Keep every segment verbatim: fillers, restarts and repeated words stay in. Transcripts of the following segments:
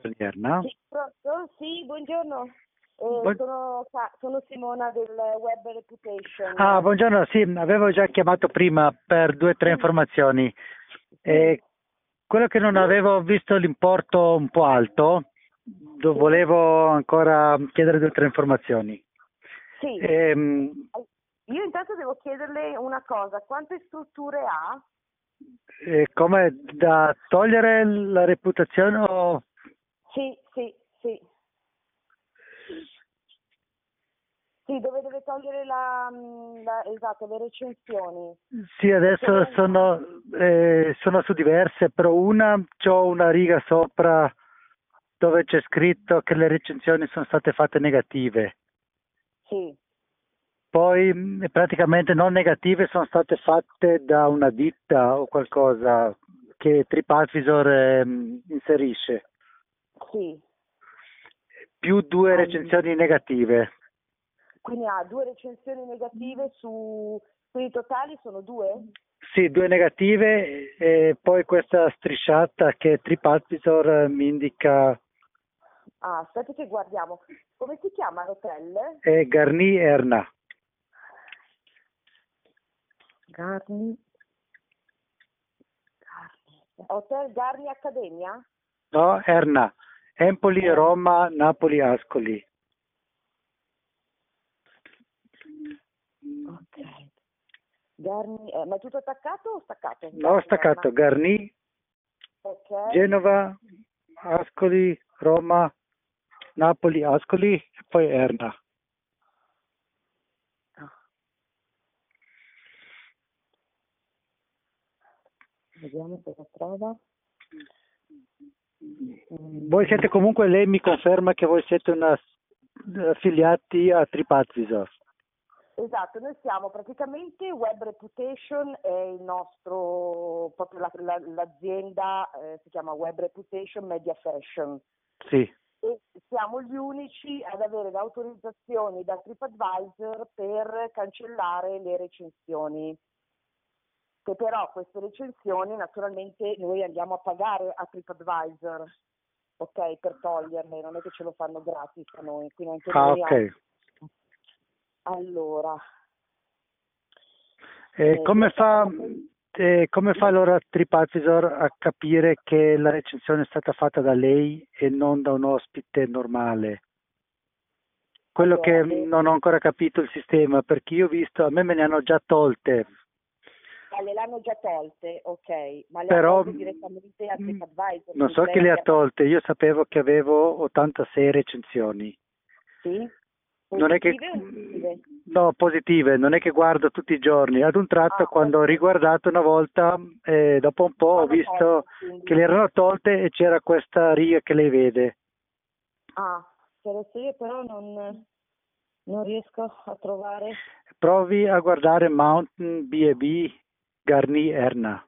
Erna. Sì, pronto? Sì, buongiorno. Eh, Buon- sono, Sa- sono Simona del Web Reputation. Ah, buongiorno, sì, avevo già chiamato prima per due o tre Sì, informazioni. sì, E quello che non avevo visto l'importo un po' alto, do- sì, volevo ancora chiedere due o tre informazioni. sì. Ehm, Io intanto devo chiederle una cosa, quante strutture ha? eh, come da togliere la reputazione o... Sì, sì, sì. Sì, dove deve togliere la, mm, la- esatto, le recensioni. Sì, adesso Solo una. sono, eh, sono su diverse, però una c'ho una riga sopra dove c'è scritto che le recensioni sono state fatte negative. Sì. Poi mh, praticamente non negative sono state fatte da una ditta o qualcosa che TripAdvisor ehm, inserisce, Sì. più due Al- recensioni negative. quindi ha due recensioni negative su... Quindi totali sono due? Sì, due negative e poi questa strisciata che TripAdvisor eh, mi indica Ah, aspetta che guardiamo. Come si chiama l'hotel? è Garni Erna. Garni. Garni. Hotel Garni Accademia? No, Erna. Empoli, Eh, Roma, Napoli, Ascoli. ok. Garni, eh, ma è tutto attaccato o staccato? No, Garni, staccato. Erna. Garni, Ok. Genova, Ascoli, Roma, Napoli, Ascoli e poi Erna. Ah, vediamo cosa trova. Mm, Voi siete comunque, lei mi conferma che voi siete una, affiliati a TripAdvisor. Esatto, noi siamo praticamente Web Reputation, è il nostro, proprio la- la- l'azienda eh, si chiama Web Reputation Media Fashion. Sì. E siamo gli unici ad avere le autorizzazioni da TripAdvisor per cancellare le recensioni. Che però queste recensioni naturalmente noi andiamo a pagare a TripAdvisor, ok, per toglierle, non è che ce lo fanno gratis a noi, quindi anche Ah, noi abbiamo. ok. Allora, E eh, come lei fa, chiama- e come fa allora TripAdvisor a capire che la recensione è stata fatta da lei e non da un ospite normale? Quello allora, che eh, non ho ancora capito il sistema, perché io ho visto, a me me ne hanno già tolte, ah, le l'hanno già tolte, ok, ma le ha però tolte direttamente a mh, TripAdvisor, non quindi so lei chi le ha abbia- tolte, io sapevo che avevo ottantasei recensioni. sì? Non è che, Positive o negative? no, positive, non è che guardo tutti i giorni. Ad un tratto, Ah, quando ho ok, riguardato una volta, eh, dopo un po' ho vanno visto tolte, quindi. che le erano tolte e c'era questa riga che lei vede. Ah, se adesso io però non, non riesco a trovare. Provi a guardare Mountain B and B Garni Erna.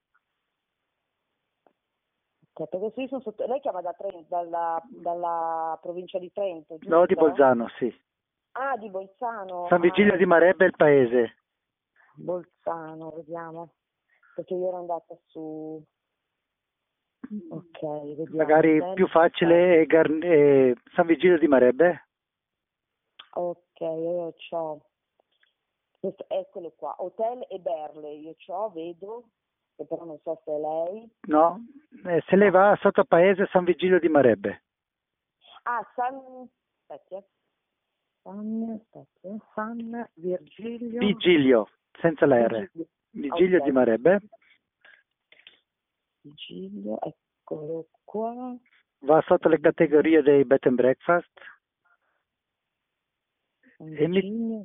Ok, perché adesso io sono sotto, lei chiama da Trento, dalla, dalla provincia di Trento, No, di giusto? Bolzano, sì. Ah, di Bolzano, San ah, Vigilio di Marebbe è il paese. Bolzano, vediamo, perché io ero andata su, ok, vediamo. Magari Hotel. più facile è Garni- è San Vigilio di Marebbe. Ok, io c'ho, questo, eccolo qua, Hotel e Berle, io c'ho, vedo, che però non so se è lei. No, eh, se lei No. va sotto paese San Vigilio di Marebbe. Ah, San, aspetta, eh. San, aspetta, eh, San Virgilio, Vigilio, senza la R. Vigilio, Vigilio di ok, Marebbe. Vigilio, eccolo qua. Va sotto le categorie dei bed and breakfast. San E mi... Virgilio.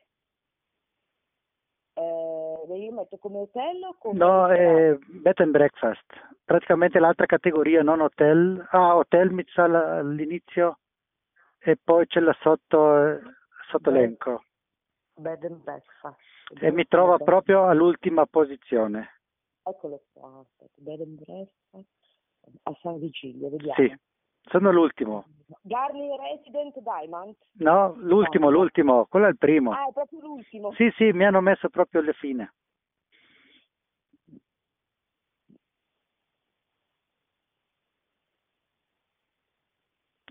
Eh, io metto come hotel o come No, ristorante? è bed and breakfast. Praticamente l'altra categoria, non hotel. Ah, hotel mi sa la- all'inizio e poi c'è la sotto, eh, sotto Bed, elenco. bed and breakfast. E Vediamo mi se è trova bed. proprio all'ultima posizione. Eccolo qua, aspetta, bed and breakfast a San Vigilio, vediamo. Sì, sono l'ultimo. Garni Resident Diamond? No, l'ultimo, No, no. l'ultimo, quello è il primo. Ah, è proprio l'ultimo. Sì, sì, mi hanno messo proprio alle fine.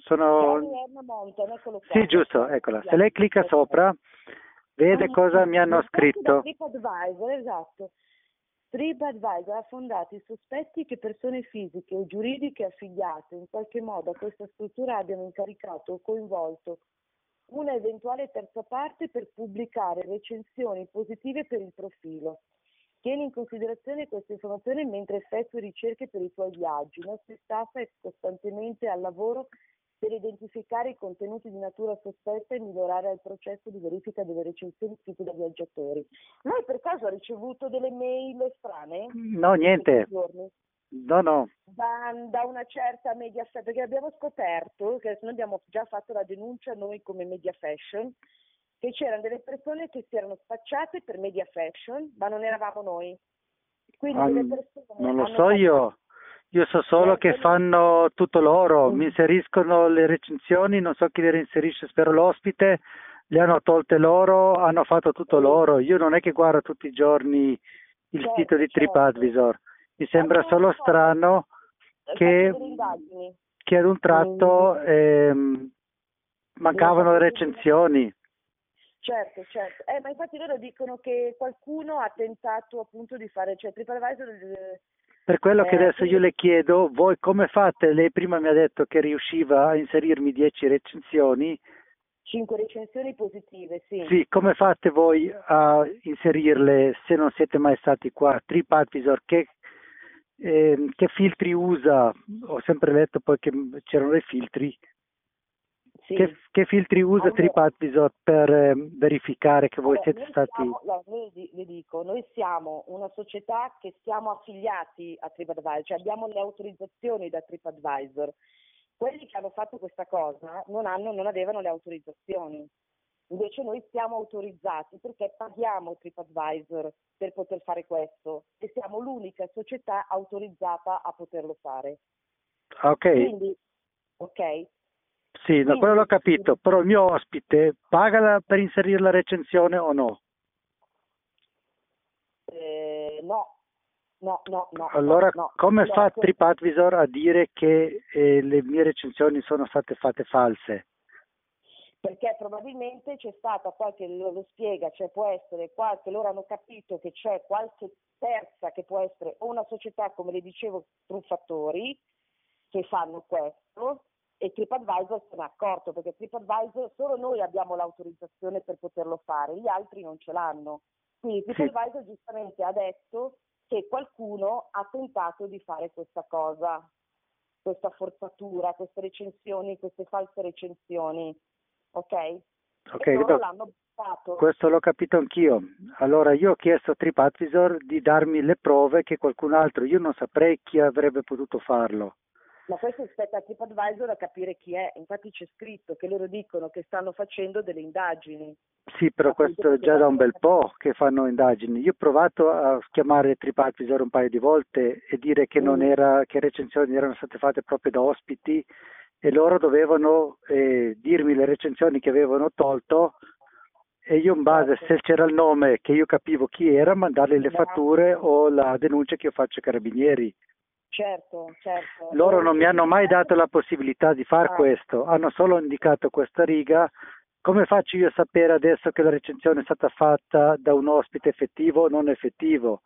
sono... Erna Mountain, eccolo qua. Sì, giusto, eccola. Se lei clicca sopra, vede cosa mi hanno scritto. TripAdvisor, esatto. TripAdvisor ha fondato i sospetti che persone fisiche o giuridiche affiliate in qualche modo a questa struttura abbiano incaricato o coinvolto una eventuale terza parte per pubblicare recensioni positive per il profilo. Tieni in considerazione questa informazione mentre effettui ricerche per i tuoi viaggi. Il nostro staff è costantemente al lavoro per identificare i contenuti di natura sospetta e migliorare il processo di verifica delle recensioni scritte dai viaggiatori. Lei per caso ha ricevuto delle mail strane? No, niente. No, no. Da, da una certa Media Fashion, perché abbiamo scoperto che noi abbiamo già fatto la denuncia noi come Media Fashion, che c'erano delle persone che si erano spacciate per Media Fashion, ma non eravamo noi. Quindi Ah, delle persone non lo hanno so fatto... io. Io so solo che fanno tutto loro, mi inseriscono le recensioni, non so chi le inserisce, spero l'ospite, le hanno tolte loro, hanno fatto tutto loro. Io non è che guardo tutti i giorni il Certo, sito di certo. TripAdvisor, mi sembra solo strano che, che ad un tratto ehm, mancavano le recensioni. Certo, certo. Eh, ma infatti loro dicono che qualcuno ha tentato appunto di fare, cioè TripAdvisor... Eh, Per quello che eh, adesso quindi... io le chiedo, voi come fate? Lei prima mi ha detto che riusciva a inserirmi dieci recensioni. Cinque recensioni positive, sì. Sì, come fate voi a inserirle se non siete mai stati qua? TripAdvisor, che, eh, che filtri usa? Ho sempre letto poi che c'erano dei filtri. Sì. Che, che filtri usa allora, TripAdvisor per eh, verificare che voi allora, siete noi stati... Siamo, no, noi, le dico, noi siamo una società che siamo affiliati a TripAdvisor, cioè abbiamo le autorizzazioni da TripAdvisor. Quelli che hanno fatto questa cosa non, hanno, non avevano le autorizzazioni. Invece noi siamo autorizzati perché paghiamo TripAdvisor per poter fare questo e siamo l'unica società autorizzata a poterlo fare. Ok. Quindi, ok. Sì, no, Quindi, quello l'ho capito, però il mio ospite paga per inserire la recensione o no? Eh, no, no, no, no. Allora, no, no. come Allora, fa que- TripAdvisor a dire che eh, le mie recensioni sono state fatte false? Perché probabilmente c'è stata qualche, lo, lo spiega, cioè può essere qualche, loro hanno capito che c'è qualche terza che può essere o una società, come le dicevo, truffatori, che fanno questo, e TripAdvisor se n'è accorto, perché TripAdvisor solo noi abbiamo l'autorizzazione per poterlo fare, gli altri non ce l'hanno. Quindi TripAdvisor sì. Giustamente ha detto che qualcuno ha tentato di fare questa cosa, questa forzatura, queste recensioni, queste false recensioni, ok? Ok, e loro no, l'hanno buttato. questo l'ho capito anch'io. Allora io ho chiesto a TripAdvisor di darmi le prove che qualcun altro, io non saprei chi avrebbe potuto farlo. Ma questo spetta a TripAdvisor a capire chi è, infatti c'è scritto che loro dicono che stanno facendo delle indagini. Sì, però questo è già da un bel po' che fanno indagini. Io ho provato a chiamare TripAdvisor un paio di volte e dire che non era, che recensioni erano state fatte proprio da ospiti e loro dovevano eh, dirmi le recensioni che avevano tolto e io in base, certo. se c'era il nome che io capivo chi era, mandargli le fatture o la denuncia che io faccio ai carabinieri. Certo, certo. Loro non mi hanno mai dato la possibilità di fare ah. questo, hanno solo indicato questa riga. Come faccio io a sapere adesso che la recensione è stata fatta da un ospite effettivo o non effettivo?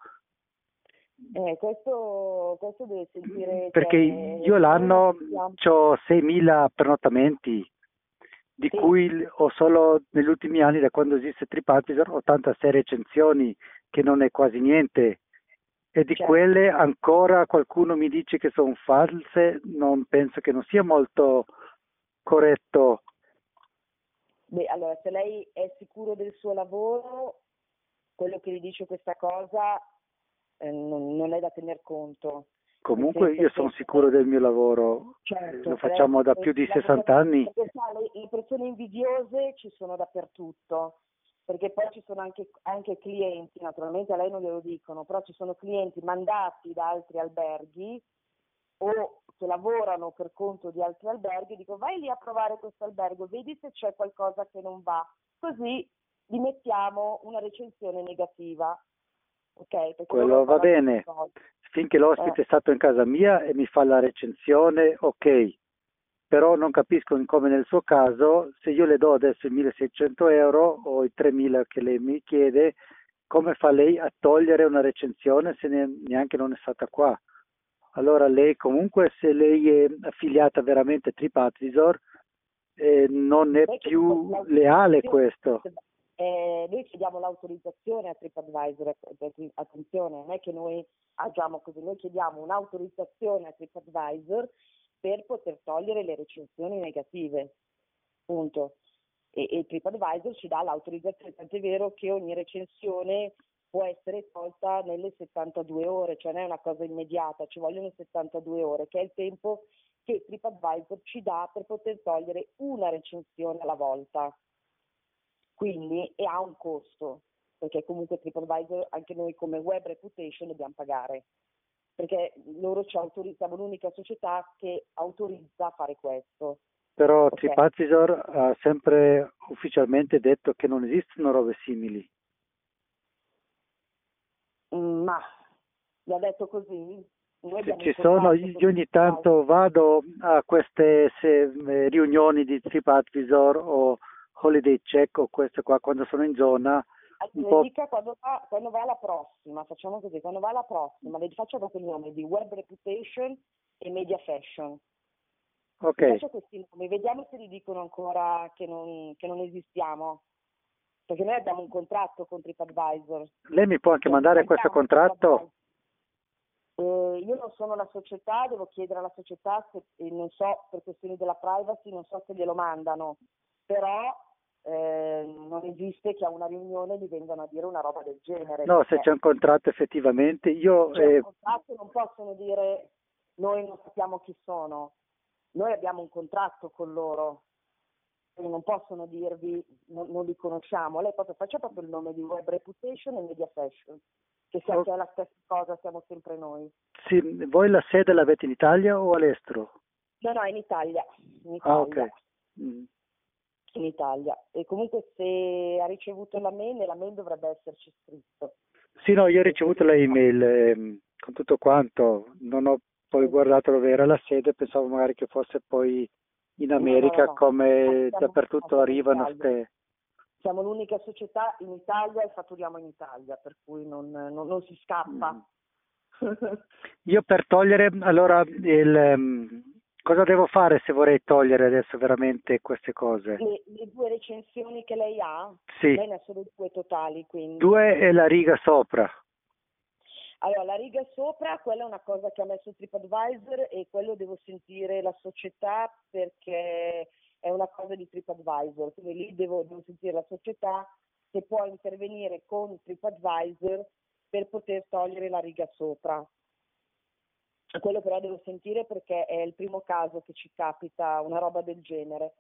Eh, questo, questo deve sentire... Perché cioè, io l'anno ho seimila prenottamenti, di sì. cui ho solo negli ultimi anni, da quando esiste TripAdvisor, ottantasei recensioni, che non è quasi niente. E di certo. quelle ancora qualcuno mi dice che sono false, non penso che non sia molto corretto. Beh, allora, se lei è sicuro del suo lavoro, quello che gli dice questa cosa eh, non, non è da tener conto. Comunque io sono sicuro del mio lavoro, certo, lo facciamo da più di sessanta anni. Perché, sai, le persone invidiose ci sono dappertutto, perché poi ci sono anche, anche clienti, naturalmente a lei non glielo dicono, però ci sono clienti mandati da altri alberghi o che lavorano per conto di altri alberghi, dico vai lì a provare questo albergo, vedi se c'è qualcosa che non va, così gli mettiamo una recensione negativa. Okay, quello va bene, finché l'ospite eh. è stato in casa mia e mi fa la recensione, ok, però non capisco come nel suo caso, se io le do adesso i milleseicento euro o i tremila che lei mi chiede, come fa lei a togliere una recensione se ne- neanche non è stata qua? Allora lei comunque, se lei è affiliata veramente a TripAdvisor, eh, non è Noi chiediamo più leale questo. eh, noi chiediamo l'autorizzazione a TripAdvisor, att- attenzione, non è che noi agiamo così, noi chiediamo un'autorizzazione a TripAdvisor per poter togliere le recensioni negative, punto. E, e TripAdvisor ci dà l'autorizzazione, tant'è vero che ogni recensione può essere tolta nelle settantadue ore, cioè non è una cosa immediata, ci vogliono settantadue ore, che è il tempo che TripAdvisor ci dà per poter togliere una recensione alla volta. Quindi e ha un costo, perché comunque TripAdvisor, anche noi come Web Reputation dobbiamo pagare, perché loro ci autorizzano, l'unica società che autorizza a fare questo. Però Okay. TripAdvisor ha sempre ufficialmente detto che non esistono robe simili. Mm, ma l'ha detto così? Noi Se abbiamo ci un sono, contratto io con ogni tanto vado a queste se- eh, riunioni di TripAdvisor o Holiday Check o queste qua quando sono in zona, un Allora, po'. dica quando va, quando va alla prossima, facciamo così, quando va alla prossima, le faccio proprio il nome di Web Reputation e Media Fashion. Ok, Le faccio questi nomi, vediamo se gli dicono ancora che non, che non esistiamo, perché noi abbiamo un contratto con TripAdvisor. lei mi può anche Cioè, mandare noi questo abbiamo contratto? Eh, io non sono la società, devo chiedere alla società se, e non so, per questioni della privacy, non so se glielo mandano, però eh, non esiste che a una riunione gli vengano a dire una roba del genere. No, se perché c'è un contratto effettivamente, io c'è un eh, contratto, non possono dire noi non sappiamo chi sono, noi abbiamo un contratto con loro, quindi non possono dirvi non, non li conosciamo. Lei proprio faccia proprio il nome di Web Reputation e Media Fashion, che sia oh, che è la stessa cosa, siamo sempre noi. sì, voi la sede l'avete in Italia o all'estero? No, no, in Italia, in Ah, Italia, ok. Mm. in Italia. E comunque se ha ricevuto la mail, nella mail dovrebbe esserci scritto. Sì, no, io ho ricevuto le email ehm, con tutto quanto, non ho poi guardato dove era la sede, pensavo magari che fosse poi in No, no, no, America, no. come Siamo, dappertutto siamo in arrivano Italia. ste. Siamo l'unica società in Italia e fatturiamo in Italia, per cui non, non, non si scappa. Mm. Io per togliere, allora, il, ehm, cosa devo fare se vorrei togliere adesso veramente queste cose? le, le due recensioni che lei ha, Sì, lei ne ha solo due totali, quindi. due e la riga sopra. Allora, la riga sopra, quella è una cosa che ha messo TripAdvisor e quello devo sentire la società perché è una cosa di TripAdvisor, quindi lì devo, devo sentire la società se può intervenire con TripAdvisor per poter togliere la riga sopra. Quello però devo sentire perché è il primo caso che ci capita una roba del genere.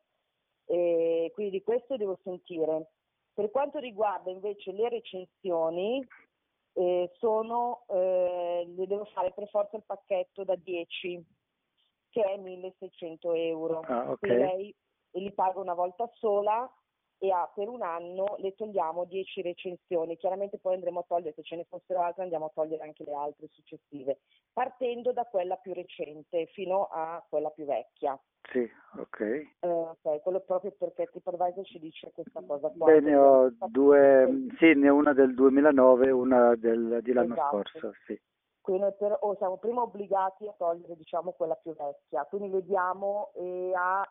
E quindi di questo devo sentire. Per quanto riguarda invece le recensioni, eh, sono, eh, le devo fare per forza il pacchetto da dieci, che è milleseicento euro. Ah, ok. Quindi lei li paga una volta sola e ha, per un anno le togliamo dieci recensioni. Chiaramente poi andremo a togliere, se ce ne fossero altre, andiamo a togliere anche le altre successive, partendo da quella più recente fino a quella più vecchia. Sì, ok. Eh, ok, quello proprio perché TripAdvisor ci dice questa cosa qua. Beh, ne ho Dobbiamo- due, sì, ne ho una del duemilanove e una del, di l'anno Esatto. scorso, sì. Quindi noi per, o siamo prima obbligati a togliere, diciamo, quella più vecchia, quindi le diamo e ha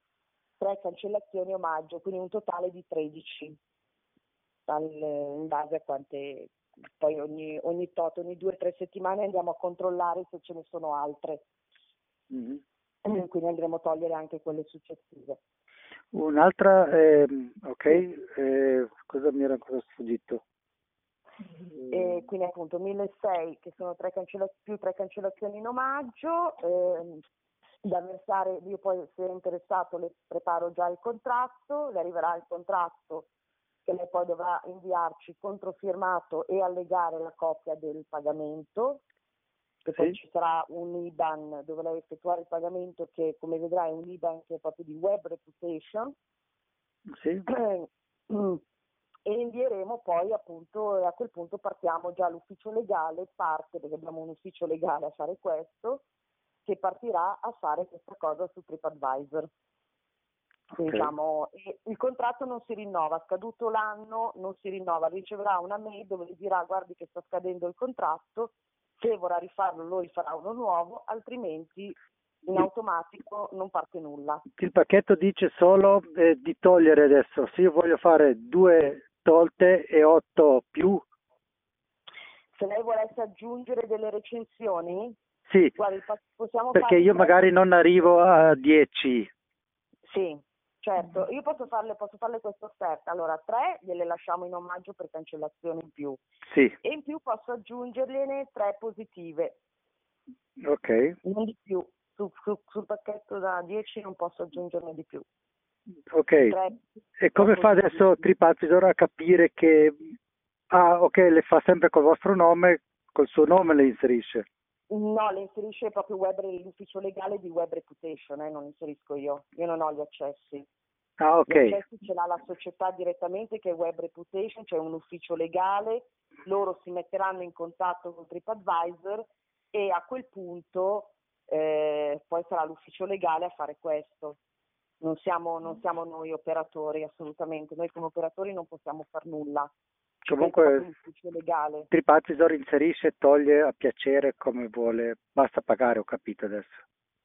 tre cancellazioni omaggio, quindi un totale di tredici, dal- in base a quante, poi ogni, ogni tot, ogni due o tre settimane andiamo a controllare se ce ne sono altre, Mhm. quindi andremo a togliere anche quelle successive. Un'altra, ehm, ok, eh, cosa mi era ancora sfuggito? E quindi appunto milleseicento che sono tre cancella- più tre cancellazioni in omaggio, ehm, da versare, io poi se è interessato le preparo già il contratto, le arriverà il contratto che lei poi dovrà inviarci controfirmato e allegare la copia del pagamento, che poi Sì, ci sarà un I B A N dove lei effettuare il pagamento che come vedrai è un I B A N che è proprio di Web Reputation. sì, E invieremo poi appunto e a quel punto partiamo già all'ufficio legale, parte perché abbiamo un ufficio legale a fare questo, che partirà a fare questa cosa su TripAdvisor. Okay. Diciamo, e il contratto non si rinnova, scaduto l'anno non si rinnova, riceverà una mail dove gli dirà guardi che sta scadendo il contratto, se vorrà rifarlo lo rifarà uno nuovo, altrimenti in automatico non parte nulla. Il pacchetto dice solo eh, di togliere adesso, se io voglio fare due tolte e otto più. Se lei volesse aggiungere delle recensioni, Sì, guardi, possiamo perché fare io tre... magari non arrivo a dieci. Sì, certo, io posso farle, posso farle questa offerta. Allora, tre gliele lasciamo in omaggio per cancellazione in più. Sì, E in più posso aggiungergliene tre positive, ok, non di più. Su, su, sul pacchetto da dieci non posso aggiungerne di più. ok. Tre, E come tre fa positive. adesso TripAdvisor a capire che, ah ok, le fa sempre col vostro nome, col suo nome le inserisce? No, le inserisce proprio web, l'ufficio legale di Web Reputation, eh, non inserisco io, io non ho gli accessi. Ah ok, Gli accessi ce l'ha la società direttamente che è Web Reputation, c'è un ufficio legale, loro si metteranno in contatto con TripAdvisor e a quel punto eh, poi sarà l'ufficio legale a fare questo. Non siamo, non siamo noi operatori assolutamente, noi come operatori non possiamo far nulla. Ci pensa proprio comunque l'ufficio legale. TripAdvisor inserisce e toglie a piacere come vuole, basta pagare, ho capito adesso.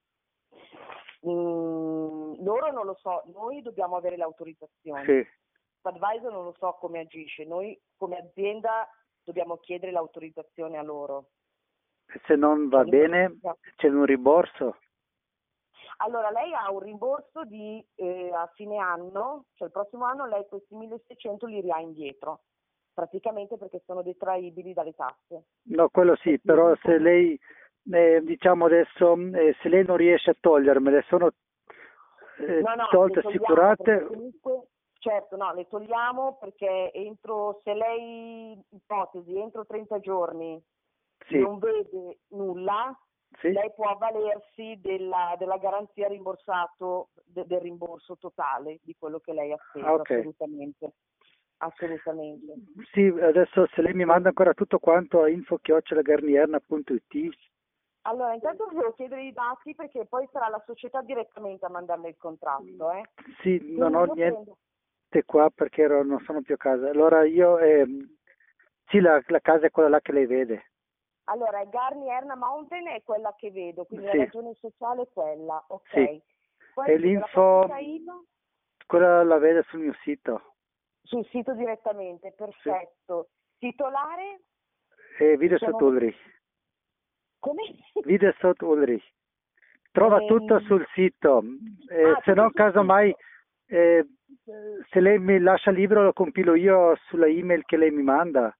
Mm, loro non lo so, noi dobbiamo avere l'autorizzazione. Sì, TripAdvisor non lo so come agisce, noi come azienda dobbiamo chiedere l'autorizzazione a loro. e se non va Cioè, bene noi- c'è un rimborso? Allora, lei ha un rimborso di eh, a fine anno, cioè il prossimo anno lei questi milleseicento li ria indietro, praticamente perché sono detraibili dalle tasse. No, quello sì, però se lei, eh, diciamo adesso, eh, se lei non riesce a togliermele, sono eh, No, no, tolte, le togliamo assicurate, perché comunque, certo, no, le togliamo perché entro, se lei, ipotesi, entro trenta giorni sì, non vede nulla, sì, lei può avvalersi della, della garanzia rimborsato, de- del rimborso totale di quello che lei ha speso, ah, ok. assolutamente. Assolutamente. Sì, adesso se lei mi manda ancora tutto quanto a info chiocciola garnierna punto it. Allora, intanto devo chiedere i dati perché poi sarà la società direttamente a mandarle il contratto, eh. Sì, non Quindi ho io niente prendo- qua perché ero- non sono più a casa. Allora io, ehm, sì, la, la casa è quella là che lei vede. Allora, Garni Erna Mountain è quella che vedo, quindi Sì. la ragione sociale è quella, ok. Sì. Poi E della l'info, partita I V A quella la vede sul mio sito. sul sito direttamente, perfetto. Titolare? E video Sono- sotto Ulrich. Come? Video sotto Ulrich. Trova Ehm, tutto sul sito. Eh, ah, se tutto no, sul casomai, sito. eh, se lei mi lascia libero lo compilo io sulla email che lei mi manda.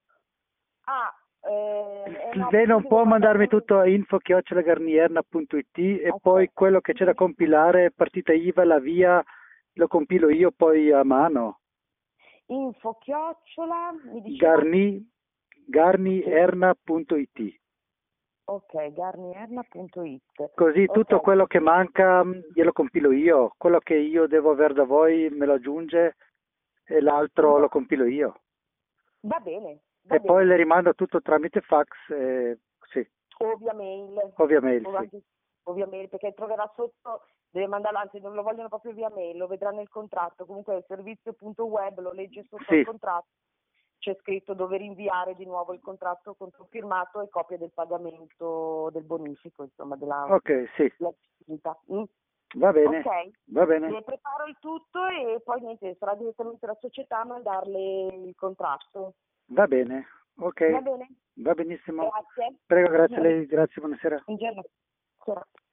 Ah, eh, eh, no, Lei non perché può devo mandarmi mandare- tutto a info chiocciola garnierna punto it e Aspetta. poi quello che c'è da compilare, partita I V A, la via, lo compilo io poi a mano. Info chiocciola, mi diceva? Garni, garnierna punto it. Ok, garnierna punto it. Così tutto Ok, quello che manca mh, glielo compilo io, quello che io devo avere da voi me lo aggiunge e l'altro lo compilo io. va bene, va E poi bene. le rimando tutto tramite fax, eh, sì, O via mail. o via mail, O sì. anche- o via mail, perché troverà sotto, deve mandarlo, anzi non lo vogliono proprio via mail, lo vedrà nel contratto. Comunque il servizio.web lo legge sotto Sì. al contratto. C'è scritto dove rinviare di nuovo il contratto controfirmato e copia del pagamento del bonifico, insomma, della, Ok, sì, della attività. Mm? va bene, Ok, va bene, le preparo il tutto e poi niente, sarà direttamente la società a mandarle il contratto. va bene, ok, Va bene? va benissimo. Grazie. Prego, grazie a lei, grazie, buonasera. Buongiorno. Sì.